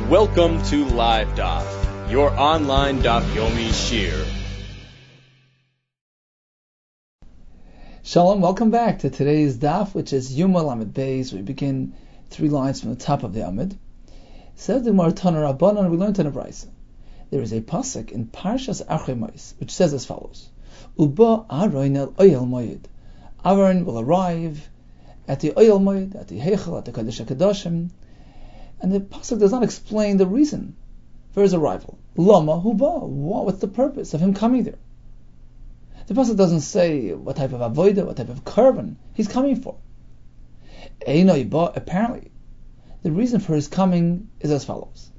Welcome to Live Daf, your online Daf Yomi Shir. Shalom, welcome back to today's Daf, which is Yuma Lamed Beis. We begin 3 lines from the top of the Amid. Says the Gemara Tana Rabbanan, we learned in a Brisa. There is a pasuk in Parshas Achrei Mos, which says as follows: Uba Aaron el Oyel Moed. Aaron will arrive at the Oyel Moed, at the Heichel, at the Kodesh HaKadoshim, and the pasuk does not explain the reason for his arrival. Lama Huba. What's the purpose of him coming there? The pasuk doesn't say what type of avodah, what type of korban he's coming for. Apparently, the reason for his coming is as follows: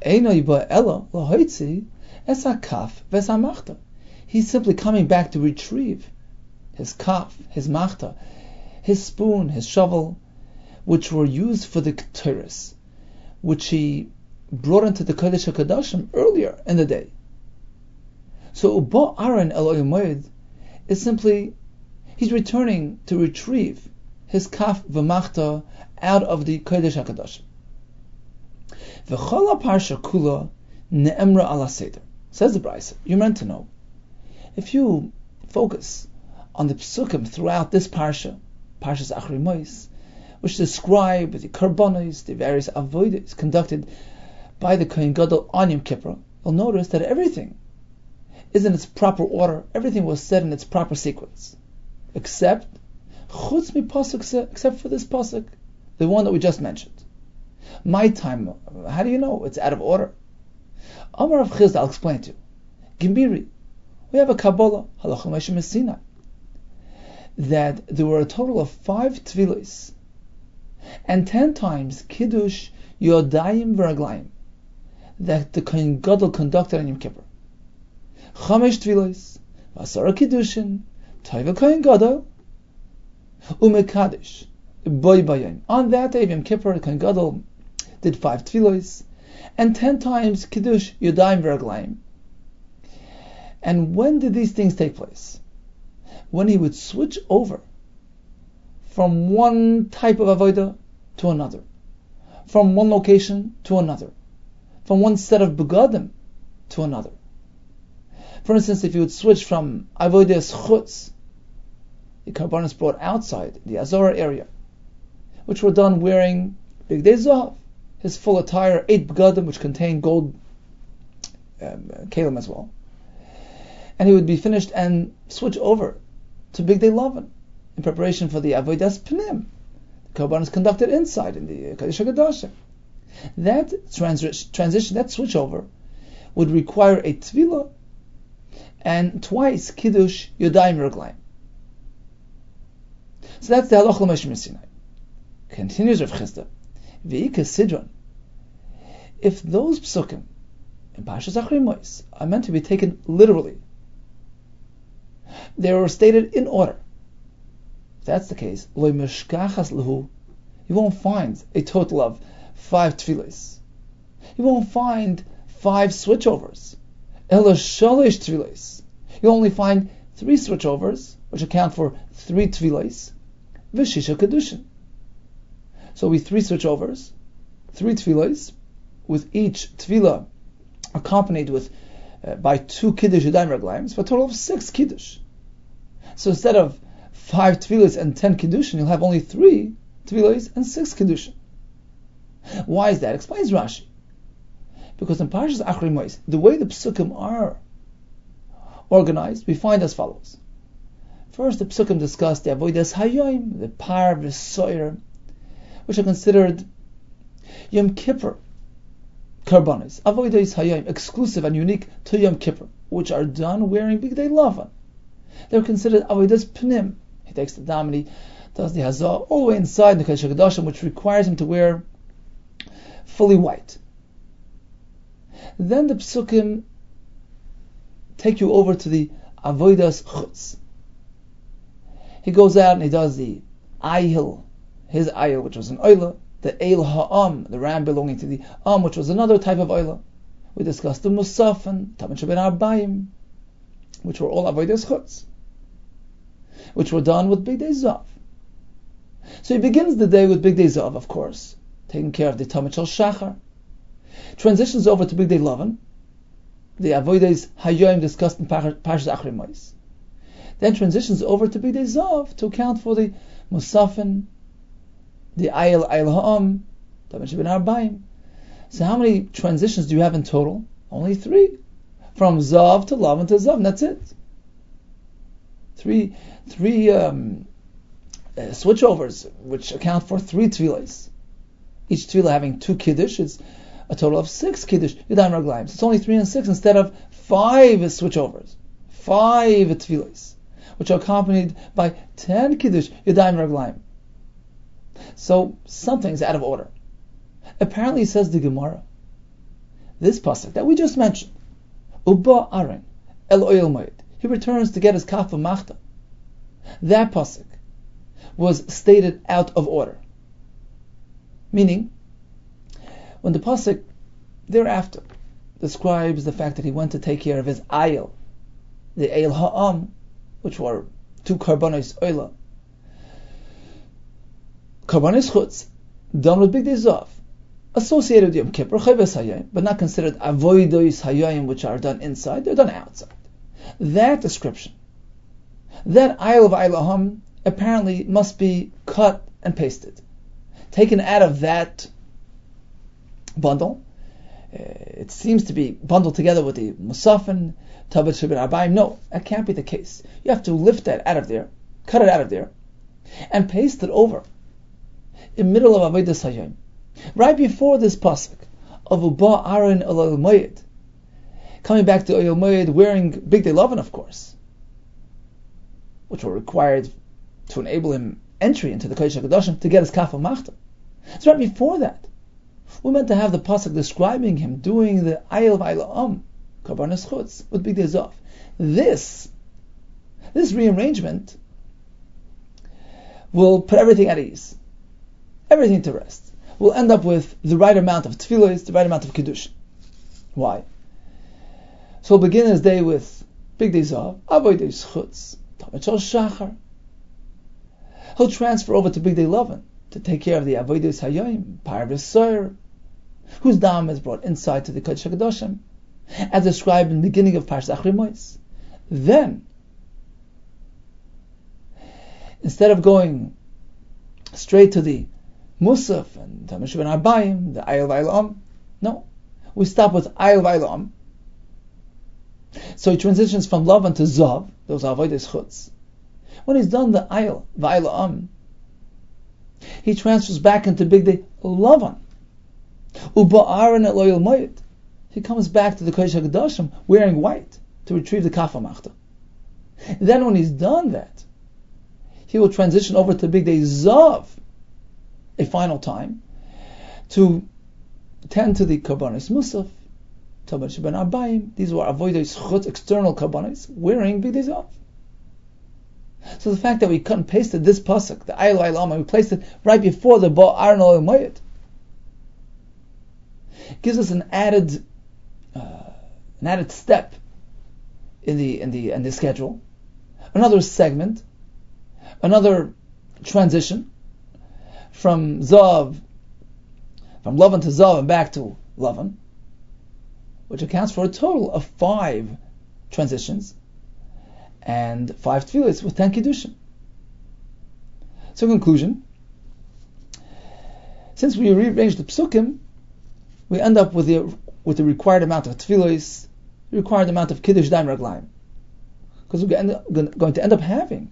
He's simply coming back to retrieve his kaf, his machta, his spoon, his shovel, which were used for the ketores, which he brought into the Kodesh HaKadoshim earlier in the day. So Uba Aaron El Moed is simply, he's returning to retrieve his kaf v'machta out of the Kodesh HaKadoshim. V'chola parsha kula ne'emra ala seder. Says the Brisa, you're meant to know, if you focus on the psukim throughout this parsha, Parshas Achrei Mos, which describe the karbonos, the various avodas conducted by the Kohen Gadol on Yom Kippur, you'll notice that everything is in its proper order. Everything was said in its proper sequence, except for this pasuk, the one that we just mentioned. My time, how do you know it's out of order? Amar Rav Chizda, I'll explain to you. Gemiri, we have a Kabbalah, Halacha Moshe Messina, that there were a total of 5 tefillos and 10 times Kiddush Yodayim V'Raglayim that the Kohen Gadol conducted on Yom Kippur. 5 tefillos, V'asara Kiddushin, Toivel Kohen Gadol, Umekadosh, Boy Bayim. On that day of Yom Kippur, the Kohen Gadol did 5 tefillos and 10 times Kiddush Yodayim V'Raglayim. And when did these things take place? When he would switch over from one type of avodah to another, from one location to another, from one set of begadim to another. For instance, if you would switch from avodas chutz, the karbanos brought outside the Azorah area, which were done wearing Bigdei Zahav, his full attire, 8 begadim, which contained gold kalim as well, and he would be finished and switch over to Bigdei Lavan in preparation for the avodas pnim. The korban is conducted inside in the Kodesh HaKadoshim. That transition, that switchover, would require a tefillah and twice Kiddush Yodayim V'Raglayim. So that's the Halacha Moshe Messina. Continues Rav Chizda, V'ika Sidron. If those psukim in Parshas Achrei Mos are meant to be taken literally, they were stated in order. If that's the case, Lo Mishkachas Lahu, you won't find a total of 5 tefillos. You won't find 5 switchovers. Ela Shalosh tefillos. You'll only find 3 switchovers, which account for 3 tefillos, V'shisha Kedushin. So we 3 switchovers, 3 tefillos, with each tefillah accompanied with by 2 Kiddush Yodayim V'Raglayim, for a total of 6 Kiddush. So instead of 5 tefillos and 10 Kiddushin, you'll have only 3 tefillos and 6 Kiddushin. Why is that? Explains Rashi. Because in Parshas Achrei Mos, the way the Psukim are organized, we find as follows. First, the Psukim discuss the Avodas Hayom, the Par V'Soyer, which are considered Yom Kippur Karbanos, Avodas Hayom, exclusive and unique to Yom Kippur, which are done wearing Bigdei Lavan. They're considered avodas pnim. He takes the dam and he does the hazah all the way inside the Kodesh HaKadoshim, which requires him to wear fully white. Then the psukim take you over to the avodas chutz. He goes out and he does the ayil, his ayil, which was an oila, the eil ha'am, the ram belonging to the which was another type of oila. We discussed the musaf and tamen sheben arbayim, which were all avodas chutz, which were done with Bigdei Zahav. So he begins the day with Bigdei Zahav, of course, taking care of the Tamid Shel Shachar. transitions over to Bigdei Lavan, the Avodas Hayoim discussed in Parshas Acharei Mos, then transitions over to Bigdei Zav to account for the Musafin, the Ayil Ha'am, Tamash ben Arbaim. So how many transitions do you have in total? Only 3. From Zav to Lavan to Zav, and that's it. Three switchovers, which account for 3 tefillas. Each tefillah having 2 kiddush, it's a total of 6 kiddush, Yadayim Raglayim. So it's only 3 and 6 instead of 5 switchovers, 5 tefillahs, which are accompanied by 10 kiddush, Yadayim Raglayim. So something's out of order. Apparently, says the Gemara, this pasuk that we just mentioned, Uba Aaron El Oyel Moed, he returns to get his kaf v'machta. That pasuk was stated out of order. Meaning, when the pasuk thereafter describes the fact that he went to take care of his ayil, the ayil ha'am, which were 2 karbanos oila, karbanos chutz, done with Bigdei Zav, associated with Yom Kippur, Chayves Hayayim, but not considered avodos hayayim, which are done inside, they're done outside. That description, that ayil of ayil ha'am, apparently must be cut and pasted, taken out of that bundle. It seems to be bundled together with the Musafin, Tabat Shebin Arbaim. No, that can't be the case. You have to lift that out of there, cut it out of there, and paste it over in the middle of Avodas Hayom, right before this pasuk of Uba Aaron El Oyel Moed, coming back to Oyel Moed wearing Bigdei Lavan, of course, which were required to enable him entry into the Kodesh HaKadoshim to get his kaf v'machta. It's right before that. We're meant to have the pasuk describing him doing the ayil v'ayil karbanos chutz with Bigdei Zav. This rearrangement will put everything at ease, everything to rest. We'll end up with the right amount of tefillos, the right amount of kiddush. Why? So we'll begin his day with Bigdei Zav, avodos chutz, Tamid Shel Shachar. He'll transfer over to Bigdei Lavan to take care of the avodos hayayim, parves soyer, whose dam is brought inside to the Kodesh HaKadoshim, as described in the beginning of Parshas Acharei Mos. Then, instead of going straight to the Musaf and Tamash ben Arbaim, the Ayil v'Ayil, no, we stop with Ayil v'Ayil. So he transitions from Lavan to Zav, those avodos chutz. When he's done the Ayil v'Ayil, he transfers back into Bigdei Lavan. Uba Aaron El Oyel Moed, he comes back to the Kodesh HaKadoshim wearing white to retrieve the kaf v'machta. Then when he's done that, he will transition over to Bigdei Zav a final time to tend to the karbanos musaf, Tabat Sheben Arbaim. These were avodos chutz, external karbanos, wearing Bigdei Zav. So the fact that we cut and pasted this pasuk, the Ayil Ayil, we placed it right before the Ba Aaron El Oyel Moed, gives us an added step in the schedule, another segment, another transition from Lavan to Zav and back to Lavan, which accounts for a total of 5 transitions and 5 tefillos with 10 kiddushim. So, conclusion: since we rearranged the psukim, we end up with the required amount of tefillos, the required amount of kiddush daim raglayim, because we're going to end up having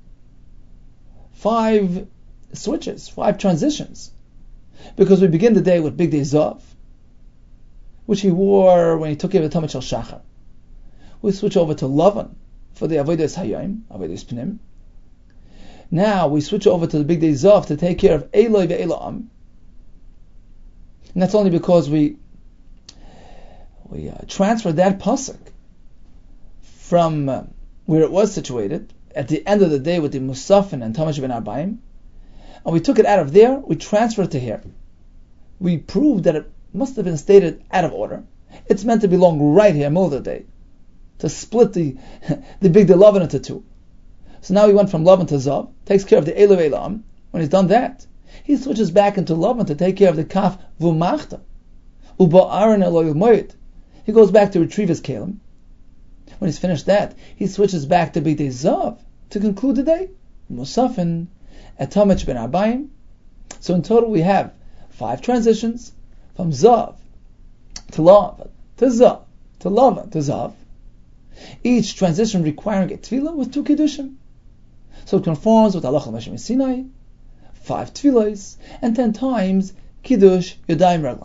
5 switches, 5 transitions, because we begin the day with Bigdei Zav, which he wore when he took care of the Tamid Shel Shachar. We switch over to Lavan for the avodos hayayim, avodos pnim. Now we switch over to the Bigdei Zav to take care of Eloi ve'Elam. And that's only because we transferred that pasuk from where it was situated at the end of the day with the Musafin and Tamash ben Arbaim, and we took it out of there, we transferred it to here. We proved that it must have been stated out of order. It's meant to belong right here, middle of the day, to split the Bigdei Lavan into 2. So now he went from Lavan to Zav, takes care of the Eloi Elam. When he's done that, he switches back into Lavan to take care of the kaf v'machta, Uba Aaron Eloy Moed. He goes back to retrieve his kelim. When he's finished that, he switches back to Bigdei Zav to conclude the day. Musafin Etamech ben Abayim. So in total we have 5 transitions from Zav to Lav to Zav to Lava to Zav. Each transition requiring a tefillah with 2 kiddushim. So it conforms with Halacha Moshe Sinai, 5 tefillahs, and 10 times kiddush Yodayim Raglayim.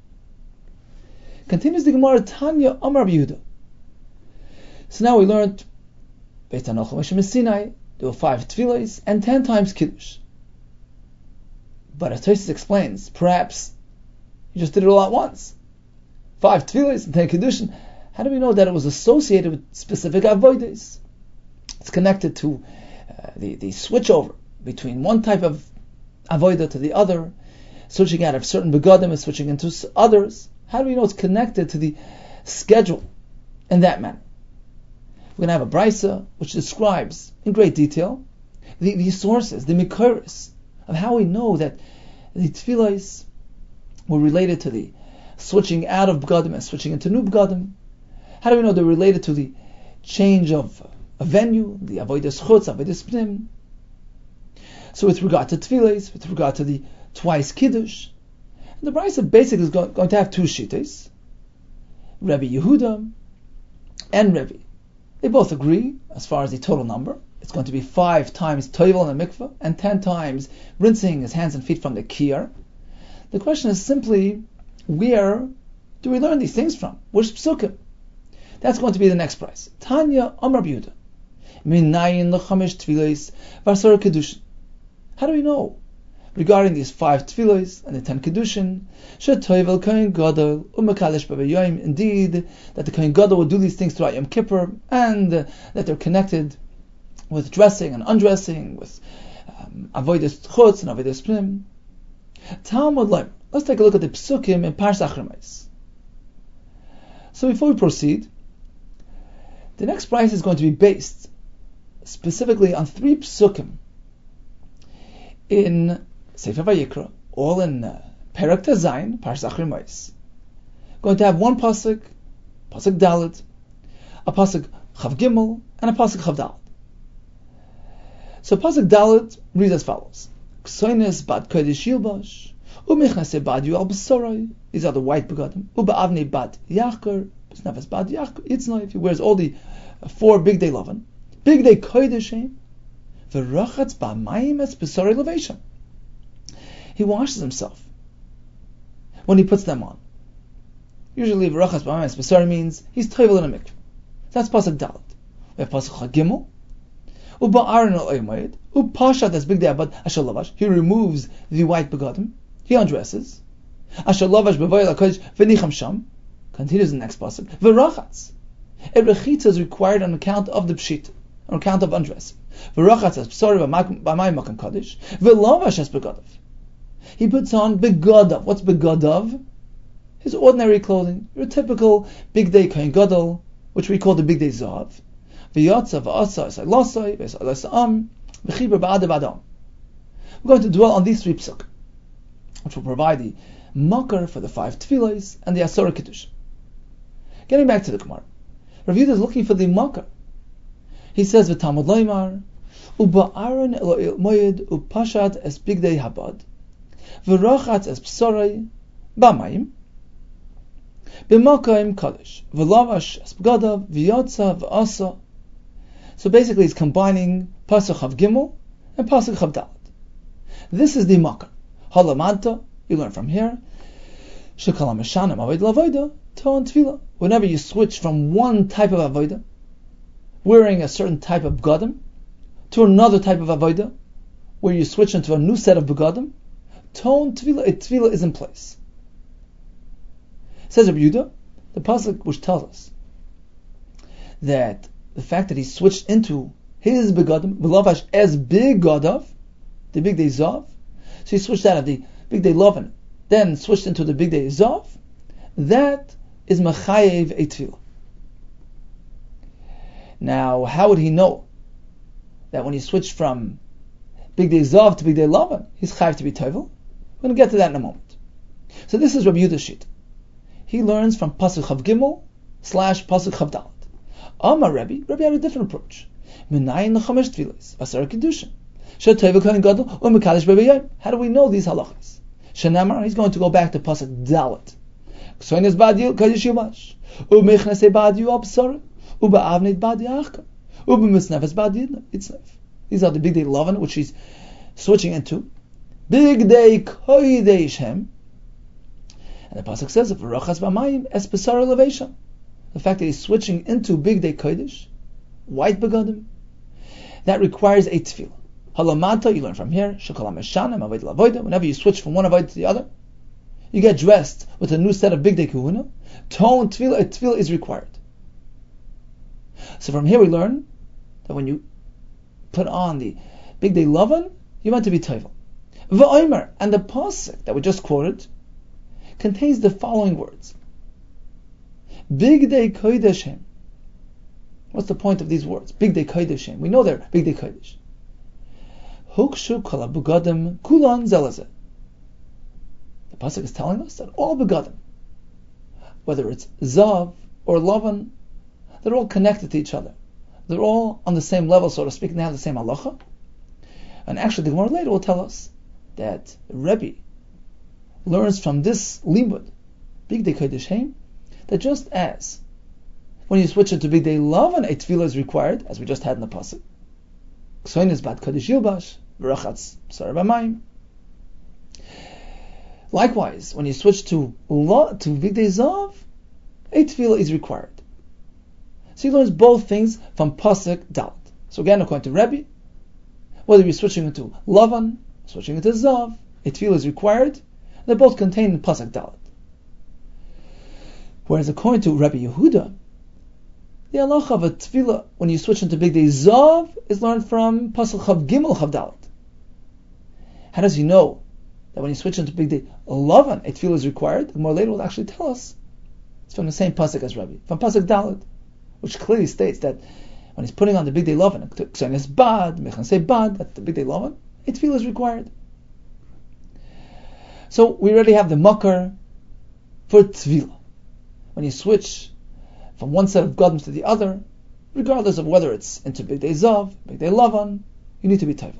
Continues the Gemara, Tanya Amar Rabbi Yehuda. So now we learned, based on Halacha Moshe Sinai, there were 5 tefillahs and 10 times kiddush. But as Tosfos explains, perhaps he just did it all at once. 5 tefillahs and 10 kiddushim. How do we know that it was associated with specific avodas? It's connected to the switchover between one type of avodah to the other, switching out of certain begadim and switching into others. How do we know it's connected to the schedule in that manner? We're going to have a brisa which describes in great detail the sources, the mikoros, of how we know that the tefillahs were related to the switching out of begadim and switching into new begadim. How do we know they're related to the change of a venue, the avodas chutz, avodas pnim? So with regard to tefillahs, with regard to the twice kiddush, the brisa basically is going to have 2 shittas, Rabbi Yehuda and Rabbi. They both agree as far as the total number. It's going to be 5 times toivel in the mikveh and 10 times rinsing his hands and feet from the kiyar. The question is simply, where do we learn these things from? Which psukim? That's going to be the next price. Tanya Amar Rabbi Yehuda. Minayin l'chamesh tefillos v'asar kedushin. How do we know regarding these 5 tefillos and the 10 kedushin? Shetoivel kohen gadol u'mekalesh b'vayom. Indeed, that the kohen gadol will do these things throughout Yom Kippur, and that they're connected with dressing and undressing, with avodas chutz and avodas pnim. Talmud Leimer. Let's take a look at the psukim in Parshas Achrayos. So before we proceed, the next price is going to be based specifically on 3 psukim in Sefer Vayikra, all in Perek Tezayin, Parshas Achrayos. Going to have one pasuk, pasuk Dalet, a pasuk Chav Gimel, and a pasuk Chav Dalet. So pasuk Dalet reads as follows: Ksoines bad kodesh yilbash, u'michnase bad yual b'sorai. These are the white begadim. U'ba'avnei bad yachker, b'snafes bad yachker. Itznoi, he wears all the 4 big day lavan, big day kodeshim, v'rachatz ba'mayim es b'sorai leveshim. He washes himself when he puts them on. Usually, v'rachatz ba'mayim es b'sorai means he's toivel in a mikveh. That's pasuk Dalet. We have pasuk Chagimel. Uba'aron al-oymoed, upashat as big day abad asher lavash. He removes the white begadim. He undresses. Asher lavash b'voyel hakodesh v'nicham sham. Continues in the next pasuk. V'rachatz. A rechitza is required on account of the pshit, on account of undressing. V'rachatz as psori b'mayim makam kodesh. V'lavash as begadav. He puts on begadav. What's begadav? His ordinary clothing. Your typical big day kohen gadol, which we call the big day zav. We're going to dwell on these 3 psuk, which will provide the makar for the 5 tefillahs and the asara kiddush. Getting back to the Gemara, Rav Yehuda is looking for the makar. He says, "V'tamud loymar uba'aron el moed upashat es bigdei habad v'rachatz es psorai b'mayim b'makayim kadosh v'lavash es b'gadav v'yotza v'asa." So basically, he's combining pasuk Chav Gimel and pasuk Chav Dalet. This is the makar. Halamanta, you learn from here. Shekala meshanim avodah lavodah ton tefillah. Whenever you switch from one type of avodah, wearing a certain type of begadim, to another type of avodah, where you switch into a new set of begadim, ton tefillah, a tefillah is in place. Says Rabbi Yehuda, the pasuk which tells us that the fact that he switched into his begadim, v'lavash as begadav, the big day zav, so he switched out of the big day lavan, then switched into the big day zav, that is machayev a tefillah. Now, how would he know that when he switched from big day zav to big day lavan, he's chayev to be toivel? We're going to get to that in a moment. So this is Rabbi Yehuda's sheet. he learns from Pasuk Chav Gimel / Pasuk Chav Dalet. Amar Rebbe had a different approach. Menayin l'chamesh tefillos, asar kedushin. Shetayv kohen gadol u'mekadesh b'yom. How do we know these halachas? Shenamar, he's going to go back to Pasuk Dalet. K'soines ba'adil kadesh yumash. U'mechnasei ba'adil absar. U'ba'avneit ba'adil achka. U'b'mitznefes ba'adil itznef. These are the big day Lavan, which he's switching into. Big day kodesh hem. And the pasuk says, "V'rachas b'mayim es b'sar elevation." The fact that he's switching into big day kodesh, white begadim, that requires a tefillah. Halamata, you learn from here. Shekol hameshanim avodah lavodah. Whenever you switch from one avodah to the other, you get dressed with a new set of big day kahuna. Tone tefillah, a tefillah is required. So from here we learn that when you put on the big day lavan, you're meant to be toivel. V'omer, and the pasuk that we just quoted contains the following words. Big day kodesh hem. What's the point of these words? Big day kodesh hem. We know they're big day kodesh. Hukshu kol begadim kulan zelazeh. The pasuk is telling us that all begadim, whether it's zav or lavan, they're all connected to each other. They're all on the same level, so to speak, and they have the same halacha. And actually, the Gemara later will tell us that Rebbe learns from this limud, big day kodesh hem, that just as when you switch it to big day lavan, a tefillah is required, as we just had in the pasuk. K'soines bat kodesh yilbash, v'rachatz b'sar b'mayim. Likewise, when you switch to big day zav, a tefillah is required. So he learns both things from pasuk dalet. So again, according to Rebbe, whether you're switching into lavan, switching into zav, a tefillah is required. They both contain in pasuk dalet. Whereas according to Rabbi Yehuda, the halacha of a tefillah when you switch into big day zav is learned from pasuk chav gimel chav dalet. How does he know that when you switch into big day lavan, a tefillah is required? The more later will actually tell us it's from the same pasuk as Rabbi, from pasuk dalet, which clearly states that when he's putting on the big day lavan, k'soines bad, mechnasei bad, that's the big day lavan, a tefillah is required. So we already have the makar for tefillah. When you switch from one set of gadams to the other, regardless of whether it's into big day zav, big day lavan, you need to be toivel.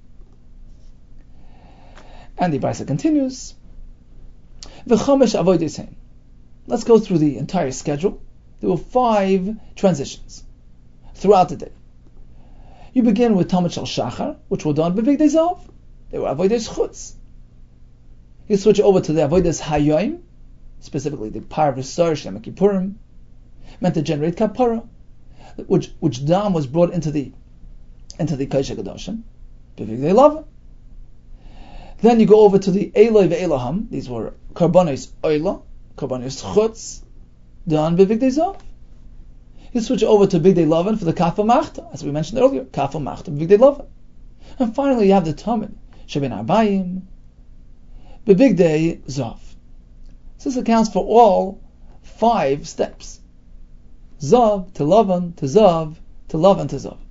And the Brisa continues. V'chamesh avodas hem. Let's go through the entire schedule. There were 5 transitions throughout the day. You begin with Talmud Shel Shachar, which were done by big day zav. They were avodas chutz. You switch over to the avodas hayoim, specifically the Par V'Sar Shem Kippurim, meant to generate kapara, which dam was brought into the Kodesh HaKadoshim, b'vig day lavan. Then you go over to the Eloi ve'Eloham. These were karbanos oila, karbanos chutz, done b'vig day zav. You switch over to big day lavan for the kafa machta, as we mentioned earlier, kafa machta b'vig day lavan. And finally you have the Tamid sheben arbayim, b'vig day zav. This accounts for all 5 steps. Zav to Lavan to Zav to Lavan to Zav.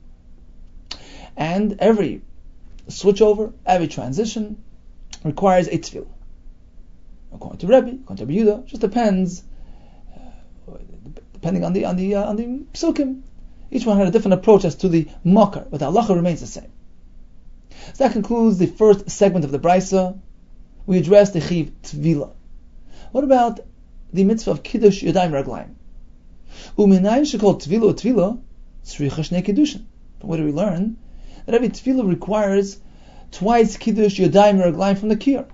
And every switchover, every transition requires a tefillah. According to Rebbe, according to Rabbi Yehuda, just depends, depending on the psukim. Each one had a different approach as to the makar, but the halacha remains the same. So that concludes the first segment of the Brisa. We addressed the chiv tefillah. What about the mitzvah of kiddush yadayim raglayim? U'minayim shekol tefillah u'tefillah tzricha shnei kiddushin. From where do we learn that every tefillah requires twice kiddush yadayim raglayim from the kiyar?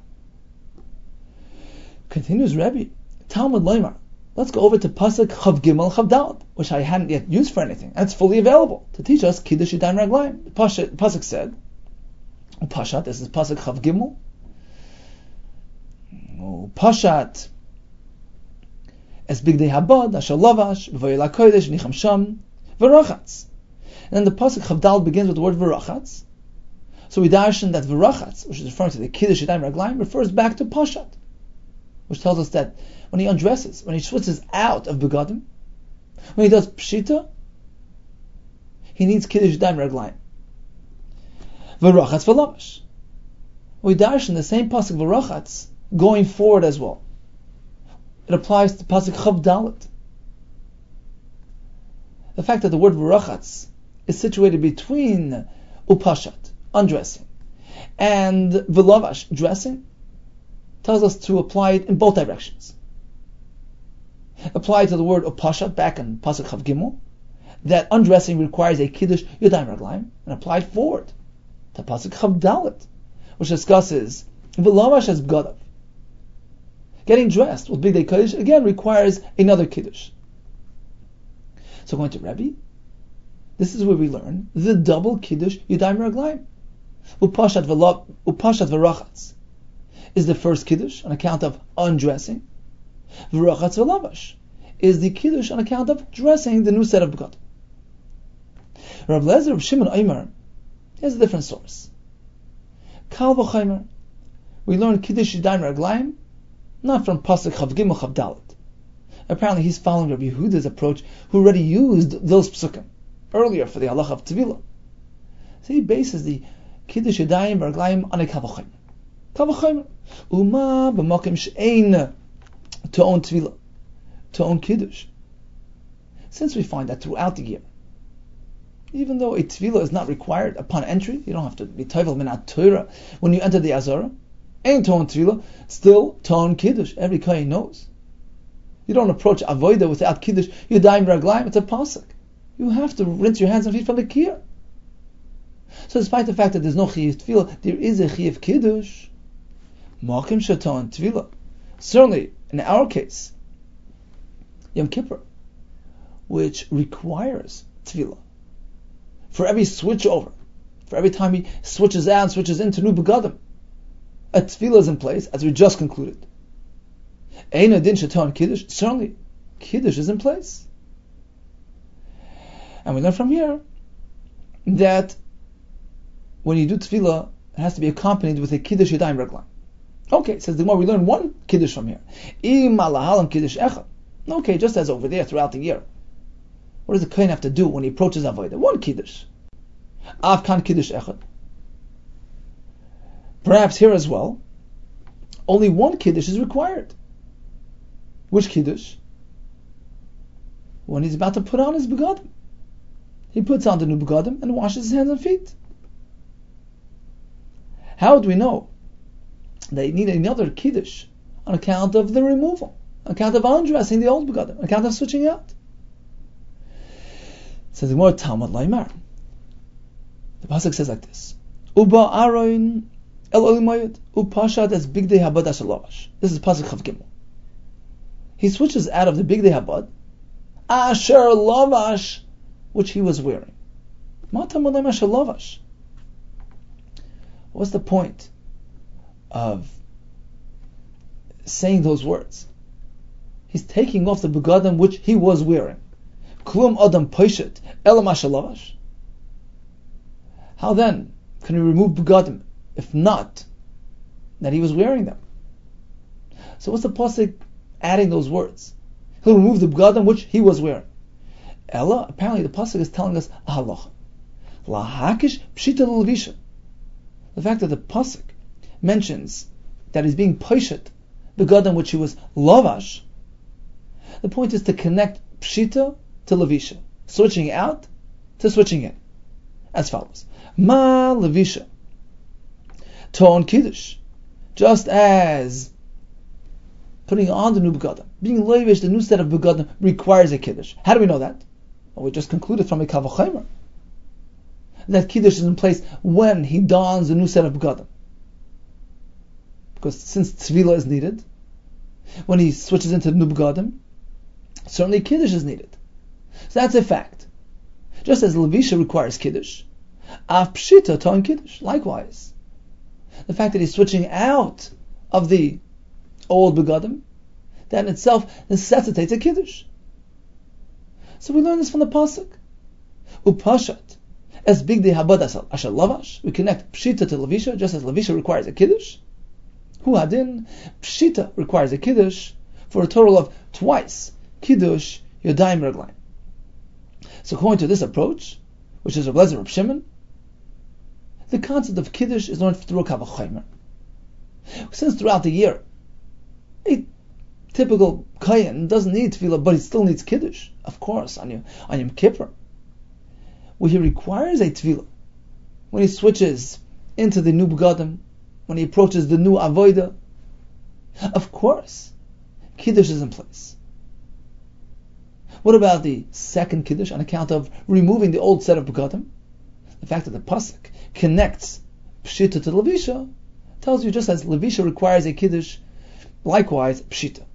Continues Rebbe, Talmud Loimar. Let's go over to pasuk chav gimel chav dalet, which I hadn't yet used for anything, and it's fully available to teach us kiddush yadayim raglayim. The pasuk said, Pashat, this is pasuk chav gimel. Pashat as big day habad asher lavash v'vayil hakodesh v'nicham sham v'rachatz. And then the pasuk Chavdal begins with the word v'rachatz. So we darshan that v'rachatz, which is referring to the kiddush yadayim raglayim, refers back to pashat, which tells us that when he undresses, when he switches out of begadim, when he does pshita, he needs kiddush yadayim raglayim. V'rachatz v'lavash. We darshan the same pasuk v'rachatz going forward as well. It applies to pasuk Chav Dalet. The fact that the word v'rachatz is situated between upashat, undressing, and v'lavash, dressing, tells us to apply it in both directions. Apply to the word upashat back in pasuk Chav Gimel, that undressing requires a kiddush yadayim raglayim, and apply it forward to pasuk Chav Dalet, which discusses v'lavash as b'gadav. Getting dressed with Bigdei Kodesh again requires another kiddush. So going to Rebbe, this is where we learn the double kiddush yadayim raglayim. Upashat v'rachatz is the first kiddush on account of undressing. V'rachatz v'lavash is the kiddush on account of dressing the new set of b'gad. Rav Lezer of Shimon Omer has a different source. Kal v'chaymer, we learn kiddush yadayim raglayim not from pasuk Chav Gimel Chav Dalet. Apparently he's following Rabbi Yehuda's approach, who already used those psukim earlier for the halacha of Tevilah. So he bases the kiddush yadayim raglayim on a kal v'chaymer. Kal v'chaymer uma b'makom she'ein to'on Tevilah, to'on kiddush. Since we find that throughout the year, even though a Tevilah is not required upon entry, you don't have to be tovel minat Torah when you enter the Azara, ain't to'on Tevilah, still to'on kiddush. Every kohen knows. You don't approach avodah without kiddush yadayim raglayim. It's a pasuk. You have to rinse your hands and feet from the kiyah. So despite the fact that there's no chiyuv tefillah, there is a chiyuv kiddush. Makim shaton tefillah. Certainly, in our case, Yom Kippur, which requires tefillah. For every switch over, for every time he switches out and switches into new begadim, a tefillah is in place, as we just concluded. Ein adin shaton kiddush. Certainly, kiddush is in place. And we learn from here that when you do tefillah, it has to be accompanied with a kiddush yadayim raglayim. Okay, says the Gemara, we learn one kiddush from here. Im alahalam kiddush echad. Okay, just as over there throughout the year. What does the kohen have to do when he approaches avodah? One kiddush. Avkan kiddush echad. Perhaps here as well, only one kiddush is required. Which kiddush? When he's about to put on his begadim. He puts on the new begadim and washes his hands and feet. How do we know they need another kiddush on account of the removal, on account of undressing the old begadim, on account of switching out? Says the word Talmud Laimar. The pasuk says like this: Uba Aroin El Olimayid Upashat as Bigdei Habad Asher Lavash. This is pasuk Chav Gimel. He switches out of the Bigdei Habad Asher Lavash, which he was wearing. What's the point of saying those words? He's taking off the begadim which he was wearing. Klum adam poishet elam asher lavash. How then can we remove begadim if not that he was wearing them? So what's the pasuk adding those words? He'll remove the begadim which he was wearing. Ella, apparently the pasuk is telling us a halacha. Lahakish pshita l'levisha. The fact that the pasuk mentions that he's being poishet begadim which he was lavash. The point is to connect pshita to levisha, switching out to switching in, as follows: Ma levisha ton kiddush, just as putting on the new begadim, being levish, the new set of begadim requires a kiddush. How do we know that? Well, we just concluded from a kal v'chaymer that kiddush is in place when he dons the new set of begadim, because since tefillah is needed, when he switches into the new begadim, certainly kiddush is needed. So that's a fact. Just as levisha requires kiddush, av pshita ton kiddush. Likewise, the fact that he's switching out of the old begadim, that in itself necessitates a kiddush. So we learn this from the pasuk. Upashat as bigdei habad asher lavash. We connect pshita to levisha, just as levisha requires a kiddush. Hu hadin pshita requires a kiddush for a total of twice kiddush yadayim raglayim. So according to this approach, which is Rav Lezer Reb Shimon, the concept of kiddush is learned through a kal v'chaymer. Since throughout the year, a typical Kayan doesn't need tefillah, but he still needs kiddush. Of course, on Yom Kippur, where he requires a tefillah when he switches into the new begadim, when he approaches the new avodah. Of course, kiddush is in place. What about the second kiddush on account of removing the old set of begadim? The fact that the pasuk connects pshita to levisha tells you just as levisha requires a kiddush, likewise pshita.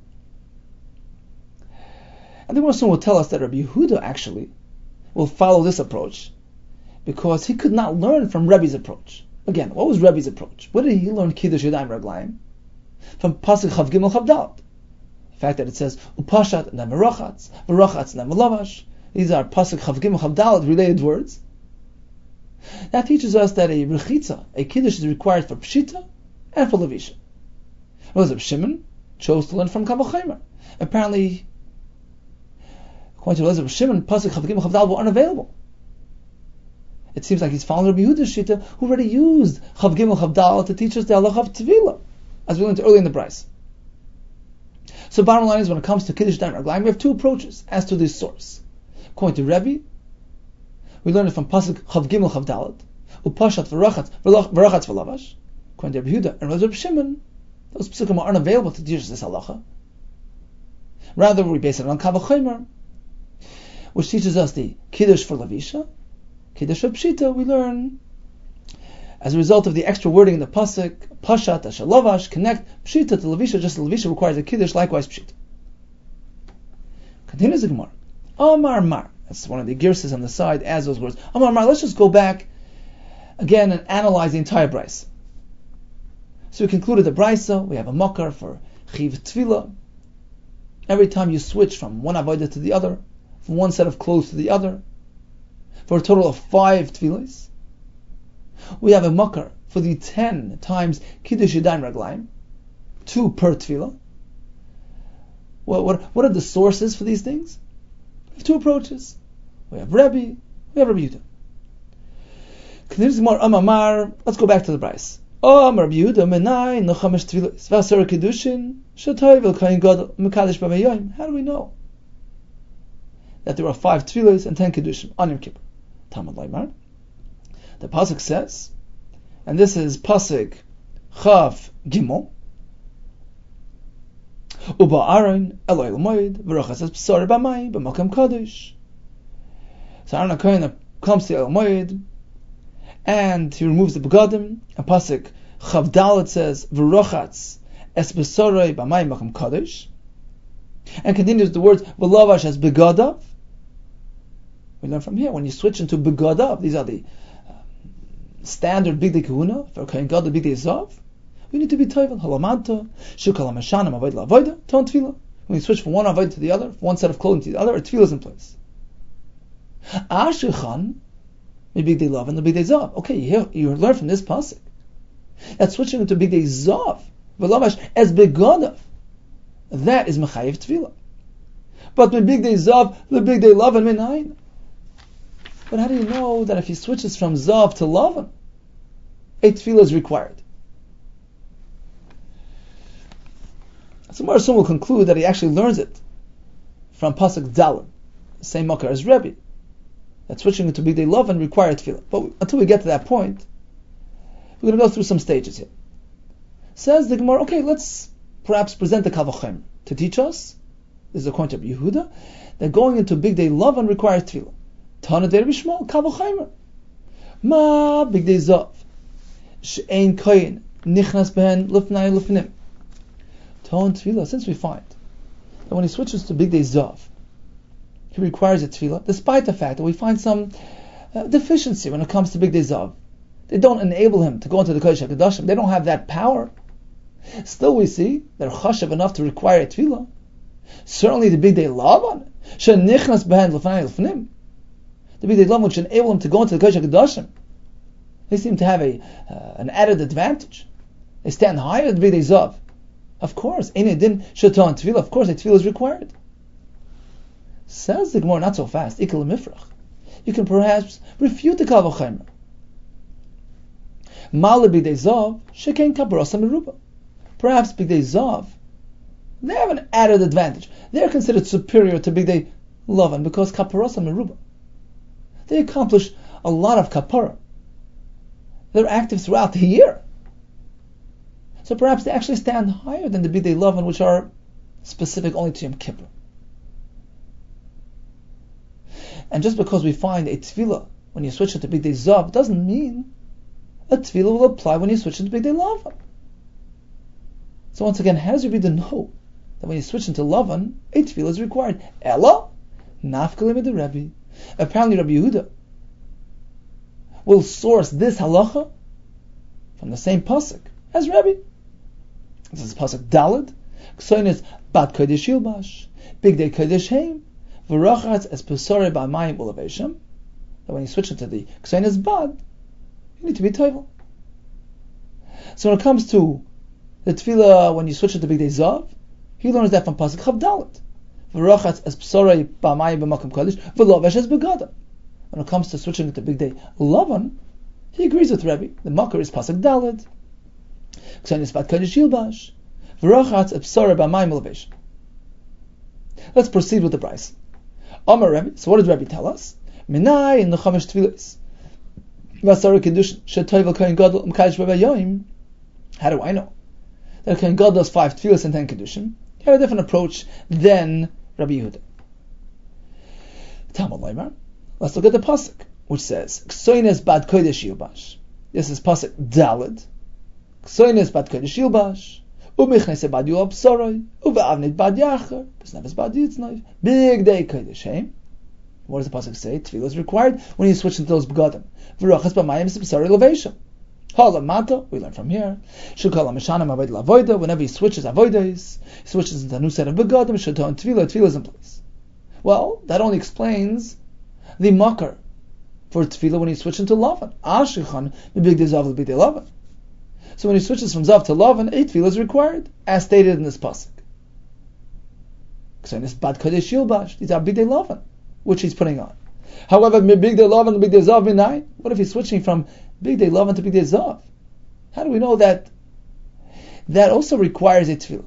And the Muslim will tell us that Rabbi Yehuda actually will follow this approach because he could not learn from Rebbe's approach. Again, what was Rebbe's approach? Where did he learn kiddush yadayim raglayim? From pasuk chav gimel chav dalet. The fact that it says upashat and then merachatz, merachatz and then melavash. These are pasuk chav gimel chav dalet related words. That teaches us that a rechitza, a kiddush, is required for pshita and for levisha. Reb Shimon chose to learn from Kal Vachomer. Apparently, according to Reb Shimon, pasuk chav gimel chav dalet were unavailable. It seems like he's following Rabbi Yehuda's shita, who already used chav gimel chav dalet to teach us the halacha of tevilah, as we learned earlier in the Bryce. So bottom line is, when it comes to Kiddush Yadayim Raglayim, we have two approaches as to this source. According to Rebbe, we learn it from pasuk chav gimel chav dalet, upashat v'rachatz v'lavash. According to Rabbi Yehuda and Rabbi Shimon, those psukim are unavailable to teach us this halacha. Rather, we base it on Kal Vachomer, which teaches us the Kiddush for levisha, Kiddush for pshita. We learn as a result of the extra wording in the pasuk, pashat ashalavash, connect pshita to levisha, just levisha requires a kiddush, likewise pshita. Continues the Gemara. Amar mar. That's one of the girses on the side, as those words. Amar mar. Let's just go back again and analyze the entire Bryce. So we concluded the Brysa. We have a makar for chiv tefillah. Every time you switch from one avodah to the other, from one set of clothes to the other, for a total of 5 tefillahs. We have a makar for the 10 times Kiddush Yadayim Raglayim, 2 per tefillah. What are the sources for these things? We have 2 approaches. We have Rebbe, we have Rabbi Yehuda. Continues more Amar. Let's go back to the Bryce. Rabbi Yehuda menai nochamesh tefillas v'asar kiddushin shatoy v'lkayin gadol mekadesh b'mayayim. How do we know that there are 5 tefillas and 10 kiddushim on Yom Kippur? Talmud Laimar. The pasuk says, and this is pasuk chav gimel, uba Aaron Eloi l'moed v'rachas b'sar b'may b'makam kadosh. So Aaron HaKohen comes to El Moed and he removes the begadim. And pasuk chav dalet says v'rachas es b'sarei b'may b'makam kadosh, and continues the words v'lavash as begadav. We learn from here, when you switch into begadav, these are the standard bigdei kahuna for Kohen Gadol bigdei zav. We need to be toivel halamanta shukal hamashanim avoid la'avoida ton tefillah. When you switch from one avoid to the other, from one set of clothing to the other, a tefillah is in place. Ashichan mi bigdei lav and the bigdei zav. Okay, you learn from this pasuk that switching into bigdei zav v'lavash as begadav, that is mechayev tefillah. But the bigdei zav, the bigdei lav and minayin. But how do you know that if he switches from zav to lavan, a tefillah is required? So Marasum will conclude that he actually learns it from pasuk dalet, the same makar as Rebbe, that switching into bigdei lavan required tefillah. But until we get to that point, we're going to go through some stages here. Says the Gemara, okay, let's perhaps present the Kal Vachomer to teach us. This is according to Yehuda, that going into bigdei lavan requires tefillah. Tana der bishmal Kal Vachomer. Ma bigdei zav she'ein koyin nichnas behen lifnai lifnim. Ton tefillah. Since we find that when he switches to bigdei zav, he requires a tefillah, despite the fact that we find some deficiency when it comes to bigdei zav. They don't enable him to go into the Kodesh HaKadoshim. They don't have that power. Still, we see they're chashav enough to require a tefillah. Certainly, the bigdei lavan she'nichnas behen lifnai lifnim. The bigdei lavan which enable him to go into the Kodesh HaKadoshim. They seem to have an added advantage. They stand higher than the bigdei zav. Of course, ein edin sheton tefillah. Of course, a tefillah is required. Says the Gemara, not so fast. Ikal mifrach. You can perhaps refute the Kal Vachomer. Mal bigdei zav shekain kaparasa meruba. Perhaps bigdei zav They have an added advantage. They're considered superior to Bigdei Lavan because Kaparas and Meruba. They accomplish a lot of Kapara. They're active throughout the year. So perhaps they actually stand higher than the Bigdei Lavan, which are specific only to Yom Kippur. And just because we find a tefillah when you switch it to Bigdei Zav doesn't mean a tefillah will apply when you switch into Bigdei Lavan. So once again, how does your Bida know that when you switch into Lavan, a tefillah is required? Ella, nafkalim the Rebbe. Apparently Rabbi Yehuda will source this halacha from the same pasuk as Rebbe. This is pasuk Daled. Ksoinis bat kodesh yilbash, Bigdei kodesh heim, v'rachatz es pesore b'mayim ulavesham. That when you switch into the ksoinis bad, you need to be toivel. So when it comes to the tefillah, when you switch it to Bigdei Zav, he learns that from pasuk Chav Dalet. V'rachatz es pesore b'mayim b'makom kodesh, v'lovesh es begadam. When it comes to switching it to Bigdei Lavan, he agrees with Rebbe. The makar is pasuk Daled. Ksoinis bat kodesh yilbash. Let's proceed with the price. Amar Rebbe. So what did Rebbe tell us? Minai in the Chamesh Tfilis. Vasara Kedushin Shetoivel Kohen Gadol Mkadosh B'Yom. How do I know that Kohen Gadol does 5 Tfilis and 10 Kedushin? He had a different approach than Rabbi Yehuda. Talmud Leimar. Let's look at the pasuk, which says Ksoines Bad Kodesh Yilbash. This is pasuk Daled. Ksoines Bad Kodesh Yilbash. Umichnese bad yuab soroi, uve'avnit bad yacher, besnefes bad yitznoi, Bigdei kodesh heim. What does the pasuk say? Tefillah is required when you switch into those begadim. V'rachas b'mayim seb'sarei levesham. Hala mata, we learn from here. Shukal ha'mishanim avoid la'avoida, whenever he switches avoidas, he switches into a new set of begadim, shadon tefillah is in place. Well, that only explains the makar for tefillah when you switch into lavan. Ashichan, b'bigdei zav l'bigdei lavan. So when he switches from Zav to Lavan, 8 tefillah is required, as stated in this pasuk. Ksonis bad kodesh yilbash. These are Bigdei Lavan, which he's putting on. However, Bigdei Lavan to Bigdei Zav minai. What if he's switching from Bigdei Lavan to Bigdei Zav? How do we know that that also requires a tefillah?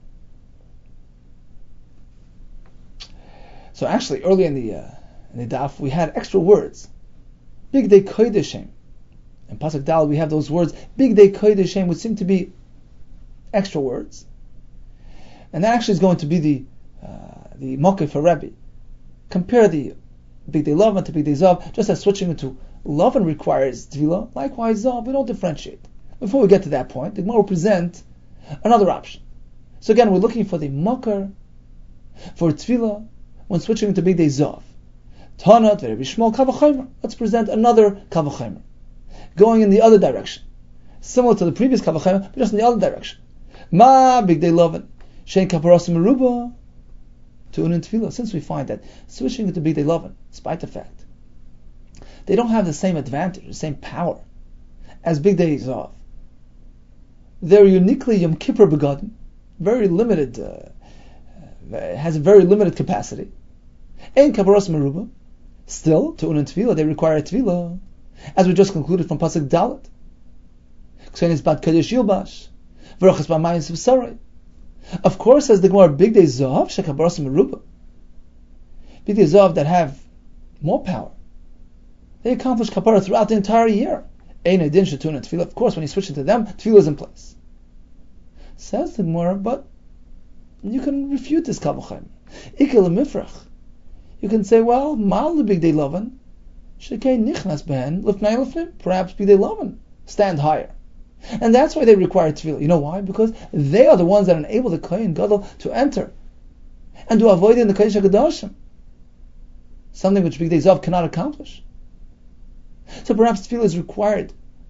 So actually, earlier in the daf, we had extra words. Bigdei kodesh. In pasuk Dal, we have those words, Bigdei kodesh heim, which seem to be extra words, and that actually is going to be the mokeh for Rebbe. Compare the Bigdei Lavan to Bigdei Zav, just as switching into Lavan requires tefillah. Likewise, Zav, we don't differentiate. Before we get to that point, the Gemara will present another option. So again, we're looking for the mokeh for tefillah when switching into Bigdei Zav. Tanat v'Rebbe Shmuel kavachomer. Let's present another kavachomer, going in the other direction, similar to the previous kavachomer, but just in the other direction. Ma Bigdei Lavan shein kaparas meruba to unin tefillah. Since we find that switching into Bigdei Lavan, despite the fact they don't have the same advantage, the same power as Bigdei Zav, they're uniquely Yom Kippur begadim, very limited, has a very limited capacity. Ein kaparas meruba. Still, to unin tefillah, they require a tefillah, as we just concluded from pasuk Dalet. Ksonis bad kodesh yilbash, v'rachas b'mayim seb'sarei. Of course, as the Gemara, Bigdei Zav shekaparas meruba. Bigdei Zav that have more power, they accomplish kapara throughout the entire year. Ein edin shetun tefillah. Of course, when you switch into them, tefillah is in place. Says the Gemara, but you can refute this kavachomer. Ikel mifrach. You can say, well, mal Bigdei Lavan shekei nichnas behen lifnei lifnim. Perhaps Bigdei Lavan stand higher, and that's why they require tefillah. You know why? Because they are the ones that enable the Kohen Gadol to enter and to avoid in the Kodesh HaKadoshim, something which Bigdei Zav cannot accomplish. So perhaps tefillah is required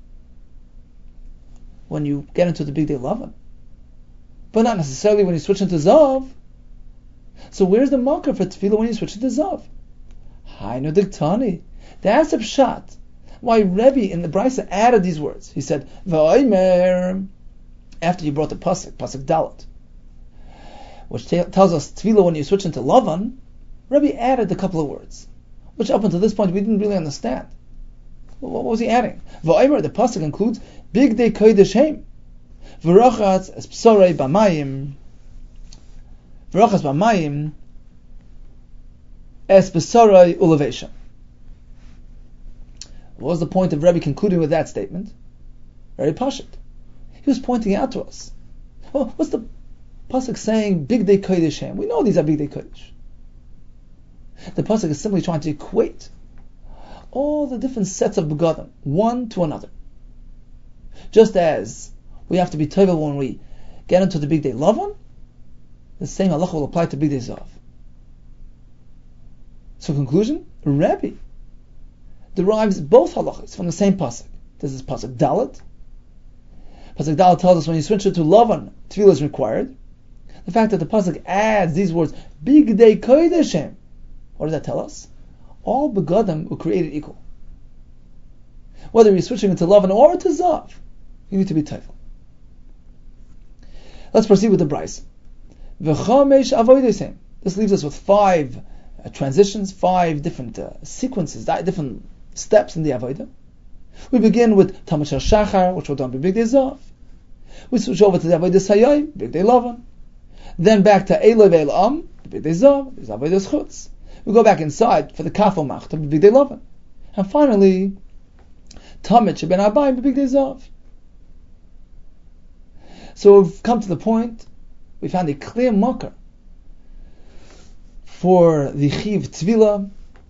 when you get into the Bigdei Lavan, but not necessarily when you switch into Zav. So where's the makar for tefillah when you switch to Zav? Hainu diktani. That's a pshat. Why Rebbe in the Brisa added these words. He said, V'oimer, after you brought the pasuk Dalet, which tells us tefillah when you switch into Lavan, Rebbe added a couple of words, which up until this point we didn't really understand. What was he adding? V'oimer, the pasuk includes Bigdei kodesh heim, v'rachatz es psorei b'mayim. V'rachas b'mayim es b'sarai ulevesha. What was the point of Rebbe concluding with that statement? Very pashut. He was pointing out to us. Well, what's the pasuk saying? Big day kodesh Hashem. We know these are big day kodesh. The pasuk is simply trying to equate all the different sets of begadim, one to another. Just as we have to be tovel when we get into the big day Lavan, the same halacha will apply to big day Zav. So conclusion, Rebbe derives both halachas from the same pasuk. This is pasuk Dalet. Pasuk Dalet tells us when you switch it to Lavan, tefillah is required. The fact that the pasuk adds these words, big day kodesh Hashem, what does that tell us? All begadim were created equal. Whether you're switching it to Lavan or to Zav, you need to be tovel. Let's proceed with the Bryce. This leaves us with 5 transitions, 5 different sequences, different steps in the Avodah. We begin with Tamid Shachar, which will done by Big Day Zav. We switch over to the Avodah Sayai, Big Day Lavan. Then back to Eloi Ve'elam, Big Day Zav, there's Avodah Chutz. We go back inside for the Kafel Mach, to Big Day Lavan. And finally, Tamid Sheben Abayim, Big Day Zav. So we've come to the point, we found a clear marker for the Chiv Tvila,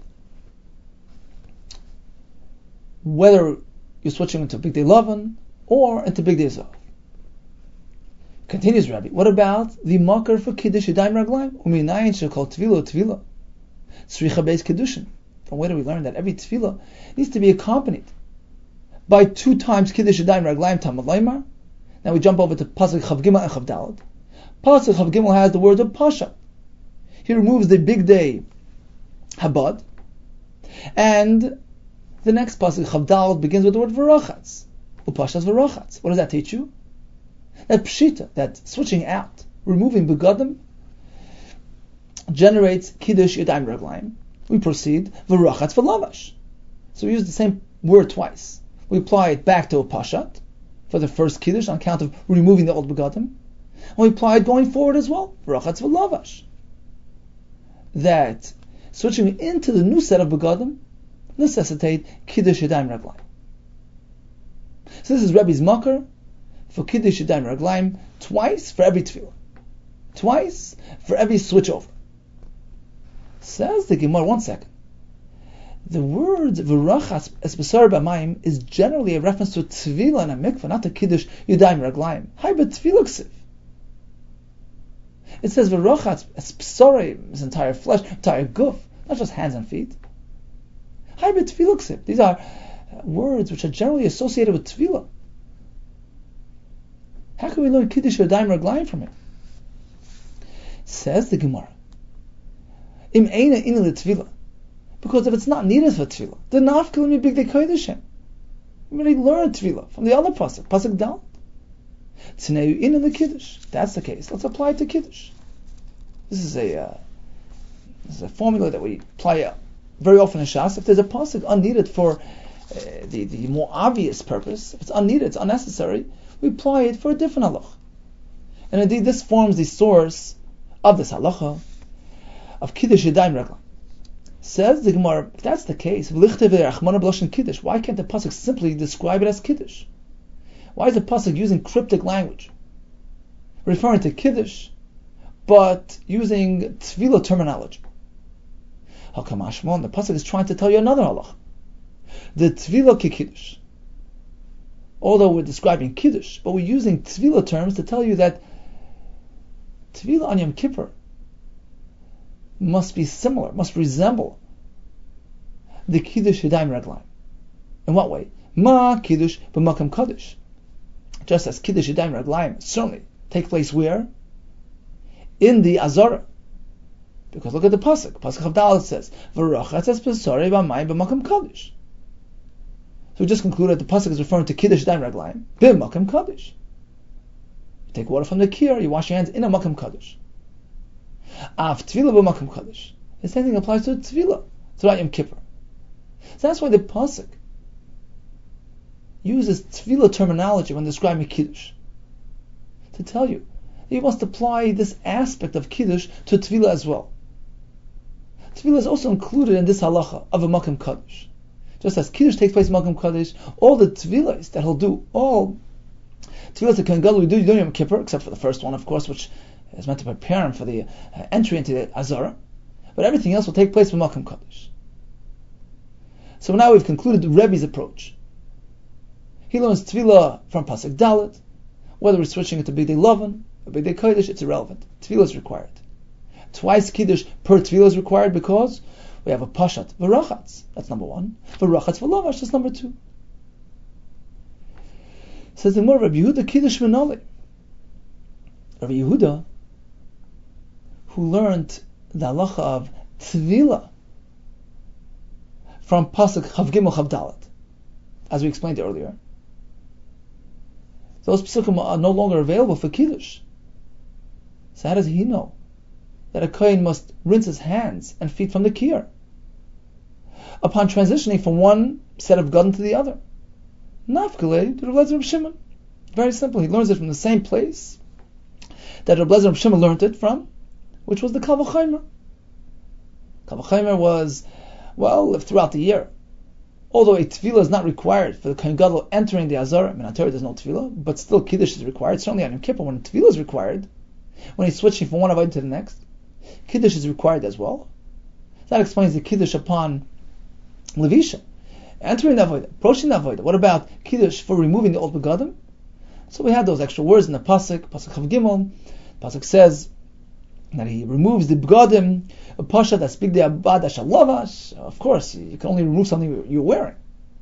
whether you're switching into Big Day Lavan or into Big Day Zav. Continues Rabbi, what about the marker for Kiddush Yadayim Raglayim? Uminayin shekol Tvila Tvila. Tzricha Beis Kiddushin. From where do we learn that every Tvila needs to be accompanied by 2 times Kiddush Yadayim Raglayim Tamid Laimar? Now we jump over to Pasuk Chav Gimel and Chav Daled. Pasuk Chav Gimel has the word of Pasha. He removes the big day Habad, and the next Pasuk Chav Daled begins with the word V'rachatz. Upashas V'rachatz. What does that teach you? That Pshita, that switching out, removing Begadim, generates Kiddush Yadayim Raglayim. We proceed V'rachatz V'lavash. So we use the same word twice. We apply it back to Upashat for the first Kiddush on account of removing the old Begadim. And we apply it going forward as well. V'rachatz V'lavash. That switching into the new set of Begadim necessitate Kiddush Yadayim Raglayim. So this is Rebbe's makar for Kiddush Yadayim Raglayim, twice for every tefillah. Twice for every switch over. Says the Gemara, one second. The word V'rachatz es b'sar b'mayim is generally a reference to tefillah and a mikveh, not to Kiddush Yadayim Raglayim. Hay b'tefillah ksiv. It says V'rachatz es b'sar, his entire flesh, entire guf, not just hands and feet. Hay b'tefillah ksiv. These are words which are generally associated with tefillah. How can we learn Kiddush Yadayim Raglayim from it? Says the Gemara, Im eina ina l'tefillah. Because if it's not needed for tefillah, the nafkil mi big day kodesh Hashem. We already learned tefillah from the other pasuk Dal. Tneu ina l'kiddush. That's the case. Let's apply it to kiddush. This is a formula that we apply very often in Shas. If there's a pasuk unneeded for the more obvious purpose, if it's unneeded, it's unnecessary, we apply it for a different halacha. And indeed, this forms the source of this halacha of Kiddush Yadayim Raglayim. Says the Gemara, if that's the case, why can't the pasuk simply describe it as Kiddush? Why is the pasuk using cryptic language, referring to Kiddush, but using Tefillah terminology? Hakamashmon, the pasuk is trying to tell you another halach. The Tefillah ki Kiddush. Although we're describing Kiddush, but we're using Tefillah terms to tell you that Tefillah on Yom Kippur must be similar, must resemble the Kiddush Yadayim Raglayim. In what way? Ma Kiddush b'makam Kaddish. Just as Kiddush Yadayim Raglayim certainly take place where? In the Azara. Because look at the pasuk. Pasuk Chav Daled says, "V'rachatz es b'sarei b'mayim b'makam Kaddish." So we just concluded the pasuk is referring to Kiddush Yadayim Raglayim b'makam Kaddish. You take water from the kir, you wash your hands in a makam Kaddish. Av Tefillah b'makam Kaddish. The same thing applies to Tefillah throughout Yom Kippur. So that's why the pasuk uses Tefillah terminology when describing Kiddush, to tell you he must apply this aspect of Kiddush to Tefillah as well. Tefillah is also included in this halacha of a Makom Kaddish. Just as Kiddush takes place in Makom Kaddish, all the Tefillahs that he'll do, all Tefillahs that Kohen Gadol will do Yom Kippur, except for the first one, of course, which is meant to prepare him for the entry into the Azara, but everything else will take place in Makom Kaddish. So now we've concluded the Rebbe's approach. He learns Tefillah from Pasuk Dalet. Whether we're switching it to Big Day Lavan or Big Day Kodesh, it's irrelevant. Tefillah is required. Twice Kiddush per Tefillah is required because we have a Pashat V'rachatz. That's number one. V'rachatz V'lavash, that's number two. Says the more Rabbi Yehuda Kiddush Menali. Rabbi Yehuda, who learned the halacha of Tefillah from Pasuk Chav Gimel Chav Dalet, as we explained earlier. Those psukim are no longer available for Kiddush. So how does he know that a kohen must rinse his hands and feet from the kiyur upon transitioning from one set of gadol to the other? Nafkele to Reb Shimon. Very simple. He learns it from the same place that Reb Shimon learned it from, which was the Kal V'chomer. Kal V'chomer was, well, throughout the year. Although a tefillah is not required for the Kohen Gadol entering the Azara, I mean, on Torah there's no tefillah, but still Kiddush is required. Certainly on Yom Kippur, when tefillah is required, when he's switching from one avodah to the next, Kiddush is required as well. That explains the Kiddush upon Levisha. Entering the avodah, approaching the avodah. What about Kiddush for removing the old begadim? So we had those extra words in the Pasuk Chav Gimel. Pasuk says that he removes the begadim, a pasha that's big de'abad lavash. Of course, you can only remove something you're wearing.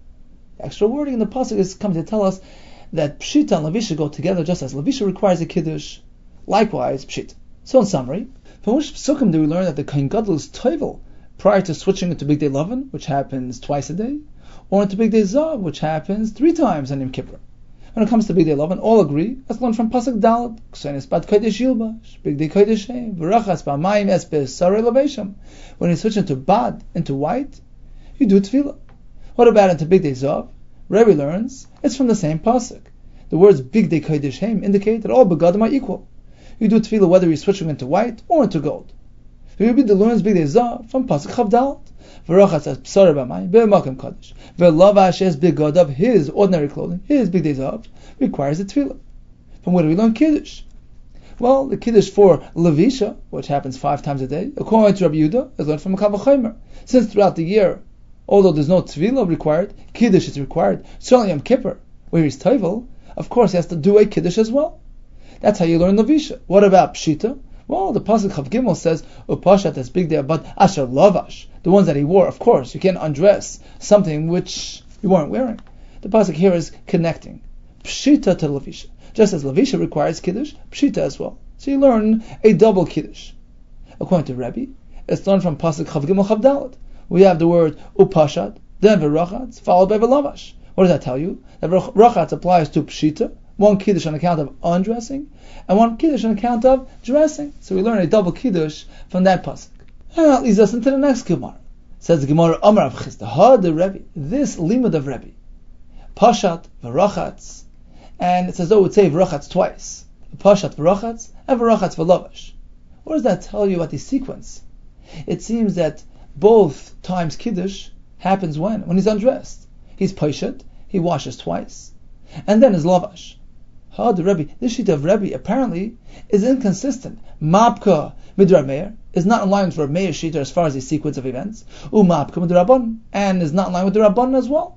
The extra wording in the pasuk is coming to tell us that pshita and levisha go together, just as levisha requires a kiddush. Likewise, pshita. So in summary, from which psukim do we learn that the kohen gadol is toivel prior to switching into big day lavan, which happens twice a day, or into big day zav, which happens 3 times on Yom Kippur? When it comes to Big Day Lavan, all agree, let's learn from Pasuk Dalet, Ksenis Bad Kodesh Yilbash, Big Day Kodesh Heim, V'rachas B'amayim Es B'Sarei Levesham. When you switch into Bad, into white, you do Tefillah. What about into Big Day Zav? Rebbe learns, it's from the same Pasuk. The words Big Day Kodesh Heim indicate that all Begadim are equal. You do Tefillah whether you're switching into white or into gold. Rebbe learns Big Day Zav from Pasuk Chav Dalet. V'rachas es b'sarei b'amayim b'makom kadosh. V'lavash es b'gadav, his ordinary clothing, his big day zav, requires a tefillah. From where do we learn Kiddush? Well, the Kiddush for Levisha, which happens 5 times a day, according to Rabbi Yehuda, is learned from a Kal V'chomer. Since throughout the year, although there's no tefillah required, Kiddush is required. Certainly Yom Kippur, where he's toivel, of course he has to do a Kiddush as well. That's how you learn Levisha. What about Pshita? Well, the Pasuk Chav Gimel says, Upashat as big day, but Asher Lavash, the ones that he wore. Of course, you can't undress something which you weren't wearing. The Pasuk here is connecting Pshita to Levisha. Just as Levisha requires Kiddush, Pshita as well. So you learn a double Kiddush. According to Rebbe, it's learned from Pasuk Chav Gimel Chav Dalet. We have the word Upashat, then V'rachatz, followed by V'lavash. What does that tell you? That V'rachatz applies to Pshita, one Kiddush on account of undressing, and one Kiddush on account of dressing. So we learn a double Kiddush from that pasuk. And that leads us into the next Gemara. Says the Gemara, Amar Rav Chisda, the Rebbe, this limud of Rebbe, Pashat, V'rachatz, and it's as though it would say V'rachatz twice. Pashat, V'rachatz, and V'rachatz V'lavash. What does that tell you about the sequence? It seems that both times Kiddush happens when? When he's undressed. He's Pashat, he washes twice, and then his Lavash. The Rebbe, this sheet of Rebbe apparently is inconsistent. Mapka Midrab Meir is not in line with Rav Meir's sheet as far as the sequence of events. Mapka Midrabban, and is not in line with the Rabban as well.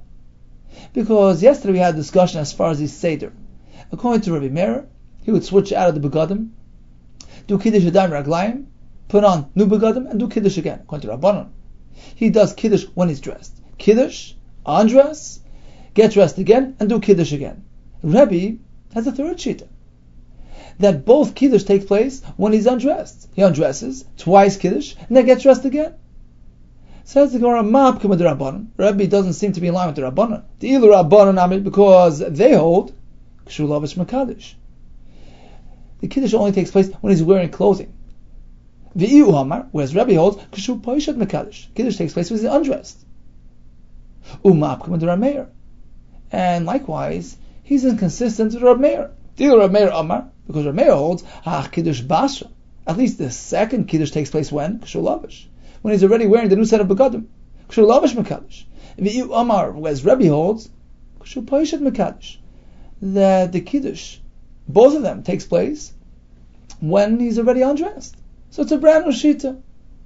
Because yesterday we had a discussion as far as the Seder. According to Rabbi Meir, he would switch out of the Begadim, do Kiddush Yadayim Raglayim, put on new Begadim, and do Kiddush again. According to Rabbanon, he does Kiddush when he's dressed. Kiddush, undress, get dressed again, and do Kiddush again. Rebbe has a third shita, that both Kiddush take place when he's undressed. He undresses, twice Kiddush, and then gets dressed again. Says the Gemara, Ma'apkim with the Rabbanon. Rabbi doesn't seem to be in line with the Rabbanon. The Ilu Rabbanon, because they hold Kshu Lavish Mekadosh. The Kiddush only takes place when he's wearing clothing. V'iu Hamar, whereas Rabbi holds Kshu Poishat Mekadosh. Kiddush takes place when he's undressed. Ma'apkim with the Rameir. And likewise, he's inconsistent with Rav Meir. The Rav Meir Amar, Because Rav Meir holds, Kiddush Basra. At least the second Kiddush takes place when? Kshur Lavish. When he's already wearing the new set of begadim. Kshur Lavish Mekadosh. V'yu Amar, as Rebbe holds, Kshur Paishat Mekadosh. That the Kiddush, both of them, takes place when he's already undressed. So it's a brand new Shita.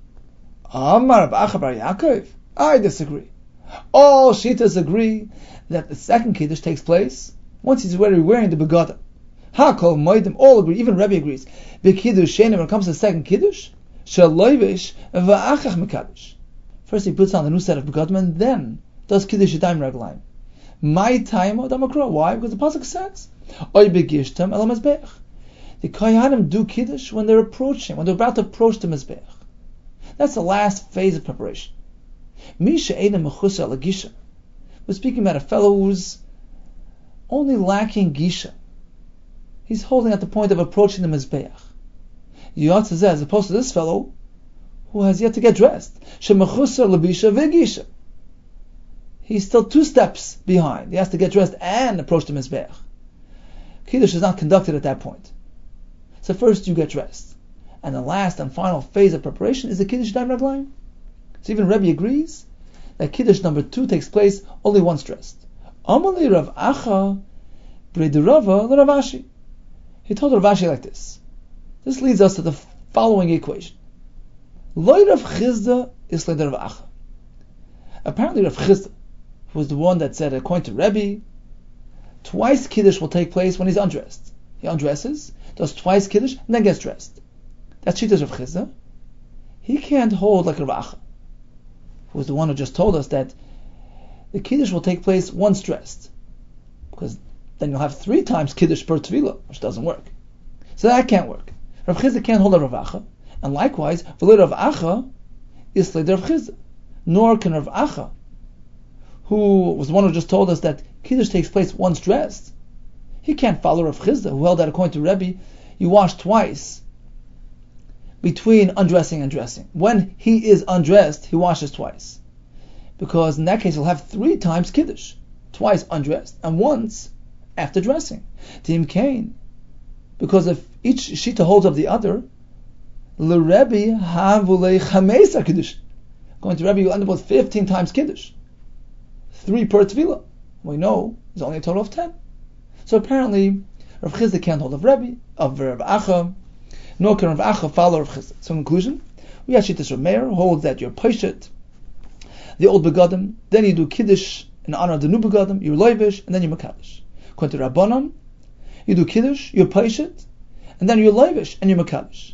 Amar Acha Bar Yaakov. I disagree. All Shitas agree that the second Kiddush takes place once he's already wearing the begadim. Hakol Moedim, all agree, even Rebbe agrees. The Kiddush Sheni, when it comes to the second Kiddush, Shaloivish v'achach mekadosh. First he puts on the new set of begadim and then does Kiddush Yadayim Raglayim. My time Damakra. Why? Because the pasuk says, Oy begishtam el mezbeach. The Kohanim do Kiddush when they're approaching, when they're about to approach the mezbeach. That's the last phase of preparation. Misha Eidem Mechusa ala Gisha. We're speaking about a fellow who's only lacking Gisha. He's holding at the point of approaching the Mizbeach. Yotze as opposed to this fellow who has yet to get dressed. Shemechusar lebisha v'gisha. He's still 2 steps behind. He has to get dressed and approach the Mizbeach. Kiddush is not conducted at that point. So first you get dressed. And the last and final phase of preparation is the Kiddush Yadayim Raglayim. So even Rebbe agrees that Kiddush number 2 takes place only once dressed. Amali Rav Acha B'Rava L'Rav Ashi. He told Rav Ashi like this. This leads us to the following equation. Loi Rav Chizda is like Rav Acha. Apparently Rav Chizda, who was the one that said, according to Rebbe, twice Kiddush will take place when he's undressed. He undresses, does twice Kiddush, and then gets dressed. That's Shittas Rav Chizda. He can't hold like Rav Acha, who was the one who just told us that the Kiddush will take place once dressed. Because then you'll have 3 times Kiddush per Tevilah, which doesn't work. So that can't work. Rav Chizda can't hold a Rav Acha, and likewise, V'lo Rav Acha is like Rav Chizda. Nor can Rav Acha, who was the one who just told us that Kiddush takes place once dressed. He can't follow Rav Chizda, who held that according to Rebbe, you wash twice between undressing and dressing. When he is undressed, he washes twice. Because in that case, he'll have 3 times Kiddush. Twice undressed, and once after dressing. Tim Kain. Because if each Shita holds of the other, L'Rebbe havulei chamesa Kiddush. Going to Rebbe, you'll end up with 15 times Kiddush. 3 per Tevilah. We know there's only a total of 10. So apparently, Rav Chizda can't hold of Rebbe, of Rav Acha, nor can Rav Acha follow Rav Chizda. So in conclusion, we have Shittas Rav Meir holds that you're Poshet, the old begadim, then you do Kiddush in honor of the new begadim, you're Loivish, and then you're Mekadosh. According to Rabbanan, you do Kiddush, you're Poshet, and then you're Loivish, and you're Mekadosh.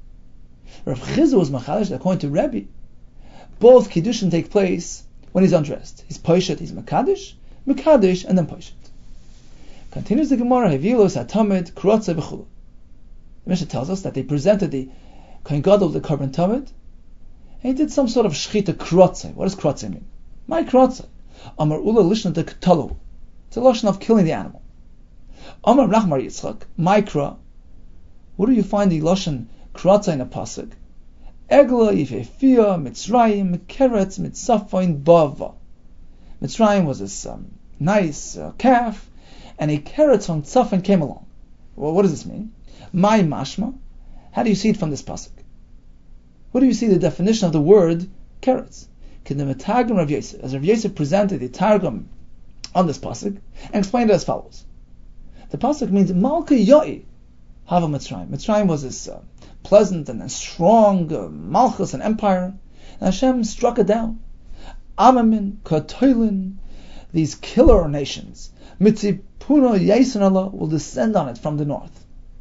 Rav Chizda was Mekadosh, according to Rebbe, both Kiddushin take place when he's undressed. He's Poshet, he's Mekadosh, and then Poshet. Continues the Gemara, Hevilos, Atamid, Krotze, B'chulu. The Mishnah tells us that they presented the Kohen Gadol, the Korban Tamid, and he did some sort of Shchita Krotze. What does Krotze mean? My Krotze. Amar Ula Lishna de Ktalo. It's a lotion of killing the animal. Amar Nachmar Yitzchak, Mikra. Where do you find the lotion Krotze in a pasuk? Egla, Yifefia, Mitzrayim, Keretz, Mitzafain, Bava. Mitzrayim was this nice calf, and a Keretz from Tzafin came along. Well, what does this mean? My mashma. How do you see it from this pasuk? Where do you see the definition of the word Keretz? Targum Rav Yosef, as Rav Yosef presented the Targum on this pasuk and explained it as follows. The pasuk means Malka Yoi Hava Mitzrayim. Mitzrayim was this pleasant and strong malchus and empire, and Hashem struck it down. Amamin, Katoilin, these killer nations, Mitzipuna Yason Allah will descend on it from the north.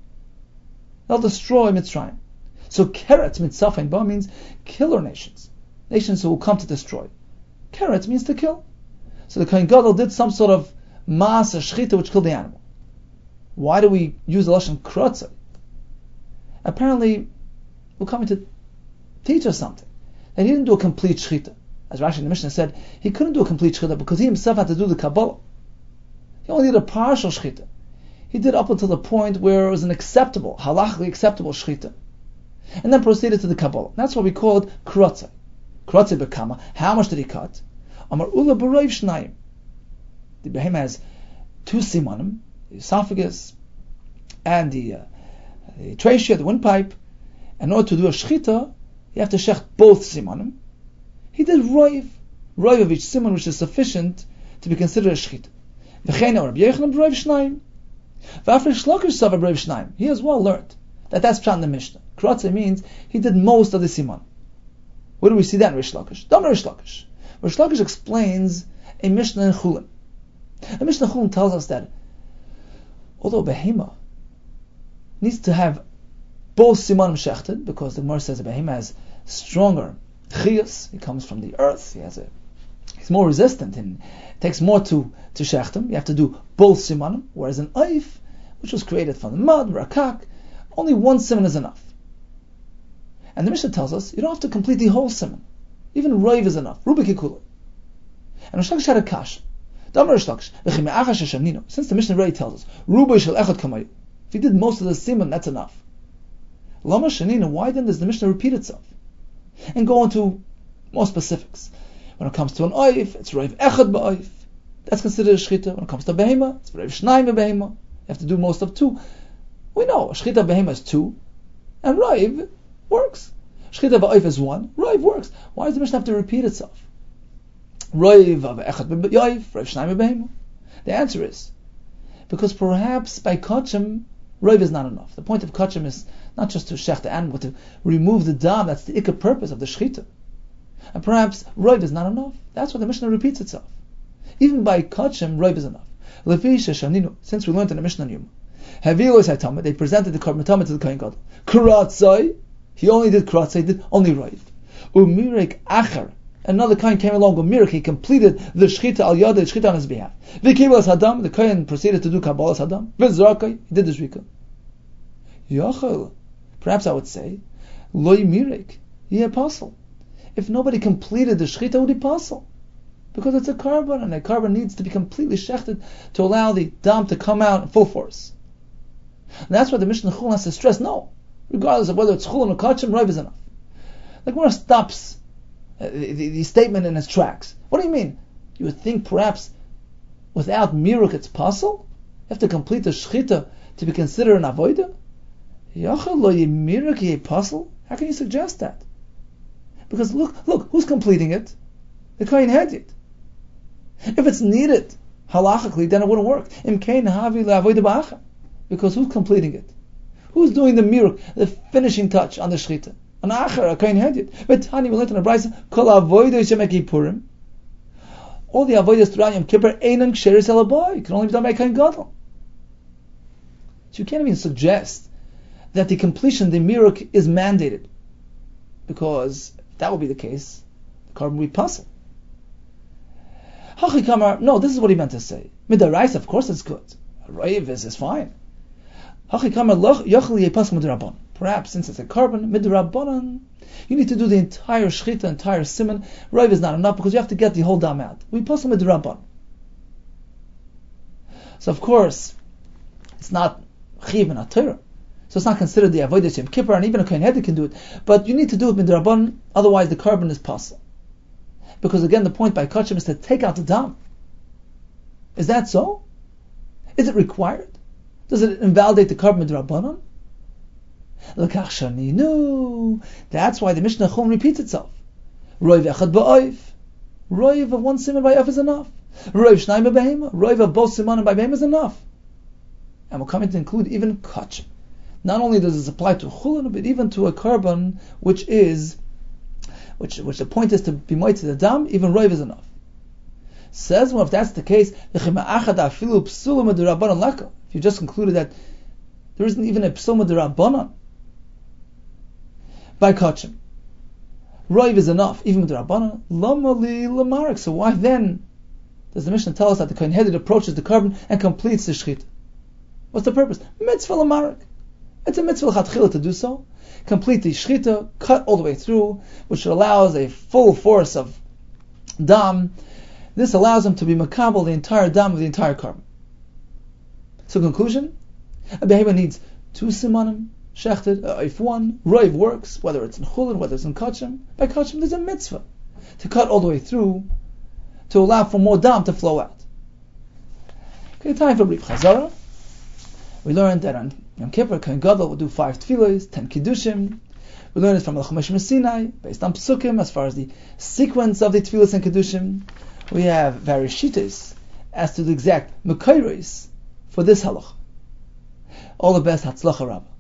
They'll destroy Mitzrayim. So Keretz Mitzafin Ba means killer nations. Nations who will come to destroy. Keretz means to kill. So the Kohen Gadol did some sort of maas, shchita, which killed the animal. Why do we use the lashon krotze? Apparently, we're coming to teach us something. That he didn't do a complete shchita. As Rashi in the Mishnah said, he couldn't do a complete shchita because he himself had to do the Kabbalah. He only did a partial shchita. He did up until the point where it was an acceptable, halachically acceptable shchita. And then proceeded to the Kabbalah. That's what we call it krotze. Krotze bekama. How much did he cut? Amar ula b'roiv shnayim. The behemoth has 2 simanim, the esophagus and the the trachea, the windpipe. In order to do a shchita, you have to shecht both simanim. He did roiv of each siman, which is sufficient to be considered a shchita. He as well learned that that's pshat in the Mishnah. Kratze means he did most of the siman. Where do we see that in Rish Lakish? Don't know Rish Lakish. Rish Lakish explains a Mishnah in Chulin. A Mishnah in Chulin tells us that although behema needs to have both simanim shechted, because the Gemara says a behema has stronger chiyus, he comes from the earth, he's more resistant and it takes more to shecht him. You have to do both simanim, whereas an oif, which was created from the mud, rakak, only one siman is enough. And the Mishnah tells us you don't have to complete the whole siman. Even roiv is enough. Rubi kikula. And Rish Lakish had a kash. Since the Mishnah already tells us, Rubi shel echad kamayu. If he did most of the siman, that's enough. Lama shanina, why then does the Mishnah repeat itself? And go into more specifics. When it comes to an oif, it's roiv echad ba'oif. That's considered a shchita. When it comes to behema, it's roiv shnayim behema. You have to do most of two. We know, shchita behema is two, and roiv works. Shchita ba'oif is one, roiv works. Why does the Mishnah have to repeat itself? Roiv of echad ba'oif, roiv shnayim behema. The answer is because perhaps by kachim, roiv is not enough. The point of kachim is not just to shech the animal, but to remove the dam. That's the ikar purpose of the shchita. And perhaps roiv is not enough. That's why the Mishnah repeats itself. Even by kachim, roiv is enough. Since we learned in the Mishnah Yuma, they presented the korban tamid to the kohen gadol. Karatzai, he only did karatzai, he did only roiv. Umirek achar, another kohen came along with mirek, he completed the shchita al yada, the shchita on his behalf. V'kibbas hadam, the kohen proceeded to do kabbalas hadam. V'zrakai, he did the zrika. Yachal, perhaps I would say, loy mirek, he apostle. If nobody completed the shchita, would he apostle? Because it's a carbon, and a carbon needs to be completely shechted to allow the dam to come out in full force. And that's why the Mishnah Chulin has to stress, no, regardless of whether it's Chulin or Kachim, roiv is enough. The Gemara stops the statement in its tracks. What do you mean? You would think perhaps without miruk it's possible? You have to complete the shchita to be considered an avodah? Yachal lo yimiruk ye apostle? How can you suggest that? Because look, who's completing it? The Kohen Hedyot. If it's needed halachically, then it wouldn't work. Im kain havi le'avodah ba'acha. Because who's completing it? Who's doing the miruk, the finishing touch on the shchita? An achar, a Kohen Hedyot. But Tani, we learned in the Brisa, kol avodah shemek Yippurim. All the avodas throughout Yom Kippur einan ksheris elaboy. Can only be done by Kohen Gadol. So you can't even suggest that the completion, the miruk, is mandated. Because if that would be the case, the carbon would be puzzled. No, this is what he meant to say. Midaraisa, of course it's good. Roiv is fine. Perhaps since it's a carbon, midrabanan, you need to do the entire shchita, entire siman. Roiv is not enough because you have to get the whole dam out. We pass midrabanan. So of course, it's not chiv and Torah. So it's not considered the avodah Yom Kippur, and even a kohen hedyot can do it. But you need to do it midrabanan, otherwise the carbon is possible. Because again, the point by kachim is to take out the dam. Is that so? Is it required? Does it invalidate the carbon midrabanan? No. That's why the Mishnah Chum repeats itself. Roiv echad ba'oif. Roiv of one siman by oif is enough. Roiv shnayim b'behema. Roiv of both simanim by behema is enough. And we're coming to include even kachim. Not only does this apply to chulin, but even to a carbon which the point is to be moed to the dam, even roiv is enough. Says, well, if that's the case, if you just concluded that there isn't even a psul midrabanan by kachim, roiv is enough, even midrabanan, lama li lamarik. So why then does the Mishnah tell us that the kohen hedyot approaches the carbon and completes the shchita? What's the purpose? Mitzvah lamarik. It's a mitzvah l'chatchila to do so. Complete the shchita, cut all the way through, which allows a full force of dam. This allows him to be makabel the entire dam of the entire carbon. So conclusion, a behema needs two simanim, shechted, if one, roiv works, whether it's in chulin, whether it's in kachim. By kachim there's a mitzvah to cut all the way through, to allow for more dam to flow out. Okay, time for brief chazara. We learned that on Yom Kippur, Kohen Gadol will do 5 tefillos, 10 kiddushim. We learn it from the Chumash Sinai, based on psukim, as far as the sequence of the tefillos and kiddushim. We have various shittas as to the exact mekayros for this halach. All the best, Hatzlacha Rabbah.